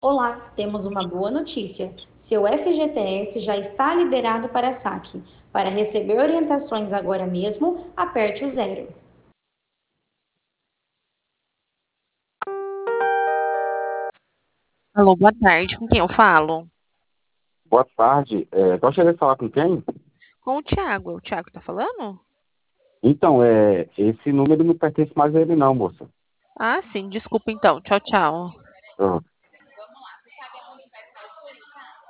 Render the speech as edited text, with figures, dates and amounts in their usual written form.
Olá, temos uma boa notícia. Seu FGTS já está liberado para saque. Para receber orientações agora mesmo, aperte o zero. Alô, boa tarde. Com quem eu falo? Boa tarde. Gostaria de falar com quem? Com o Thiago. O Thiago tá falando? Então, esse número não pertence mais a ele não, moça. Ah, sim. Desculpa então. Tchau, tchau.